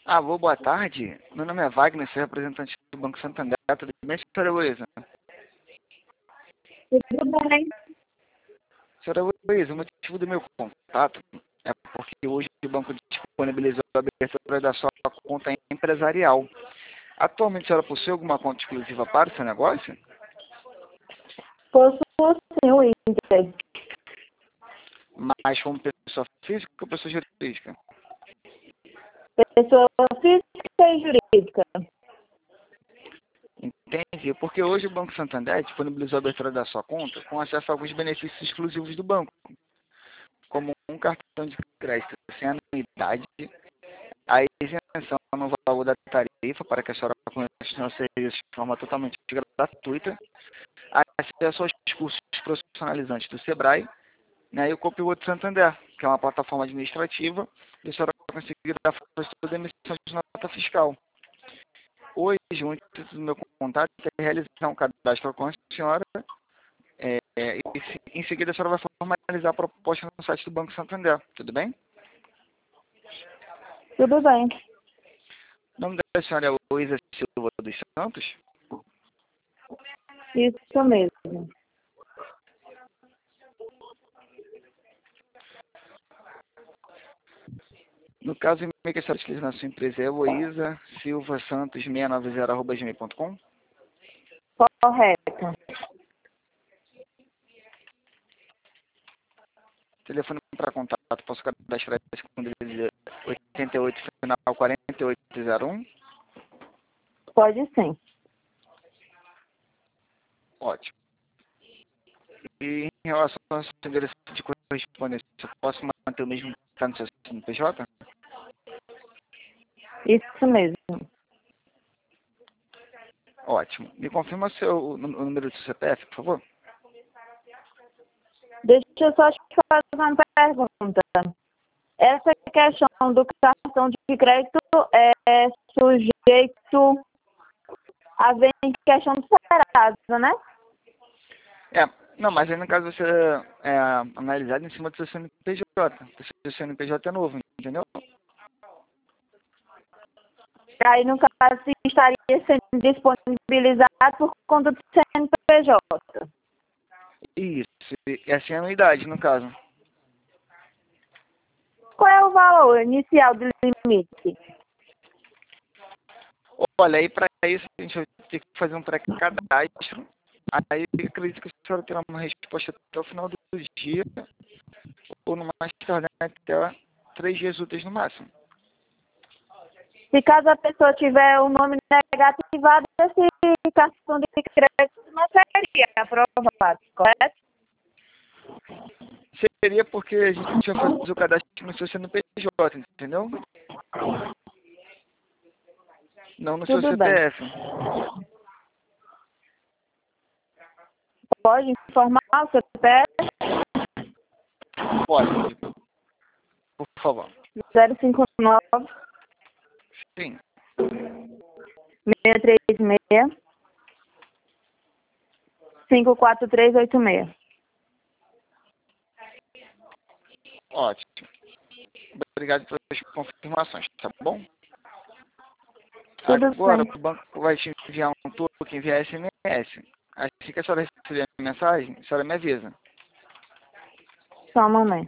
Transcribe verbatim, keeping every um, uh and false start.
Alô, boa tarde. Meu nome é Wagner, sou representante do Banco Santander. Tudo bem, senhora Heloísa? Tudo bem. Senhora Heloísa, o motivo do meu contato é porque hoje o banco disponibilizou a abertura da sua conta empresarial. Atualmente, a senhora possui alguma conta exclusiva para o seu negócio? Possuo sim o Inter. Mas como pessoa física ou pessoa jurídica? Pessoa física e jurídica. Entendi, porque hoje o Banco Santander disponibilizou a abertura da sua conta com acesso a alguns benefícios exclusivos do banco, como um cartão de crédito sem anuidade, a isenção no valor da tarifa para que a senhora conheça os serviços de forma totalmente gratuita, acesso aos cursos profissionalizantes do Sebrae, né, e o Copiloto Santander, que é uma plataforma administrativa, e a senhora conseguirá fazer toda a emissão de nota fiscal. Hoje, o intuito do meu contato é realizar um cadastro com a senhora, é, e se, em seguida a senhora vai formalizar a proposta no site do Banco Santander, tudo bem? Tudo bem. O nome da senhora é Heloísa Silva dos Santos? Isso mesmo. No caso, o e-mail que a senhora utiliza na sua empresa é heloísa silva santos seiscentos e noventa arroba gmail ponto com? Correto. Telefone para contato, posso cadastrar esse com oitenta e oito, final quarenta e oito zero um? Pode sim. Ótimo. E em relação ao seu endereço de correspondência, eu posso manter o mesmo que está no seu C N P J? Isso mesmo. Ótimo. Me confirma seu, o número do seu C P F, por favor? Deixa eu só te fazer uma pergunta. Essa questão do cartão de crédito é sujeito a ver em questão do Serasa, né? É, não, mas aí no caso você é analisado em cima do seu C N P J. O seu C N P J é novo, entendeu? Aí, no caso, estaria sendo disponibilizado por conta do C N P J. Isso, essa é a anuidade, no caso. Qual é o valor inicial do limite? Olha, aí para isso a gente vai ter que fazer um pré-cadastro. Aí eu acredito que a senhora terá uma resposta até o final do dia, ou no mais tardar até três dias úteis no máximo. Se caso a pessoa tiver o nome negativado, esse cartão de crédito não seria aprovado, correto? Seria porque a gente vai fazer o cadastro no seu C N P J, entendeu? Não no seu Tudo bem. C P F. Pode informar o C P F? Pode, por favor. zero cinco nove, Sim. seis três seis, cinco quatro três oito seis. Ótimo. Obrigado pelas confirmações, tá bom? Tudo Agora bem. o banco vai te enviar um token via S M S. Assim que a senhora receber a mensagem, a senhora me avisa. Só um momento.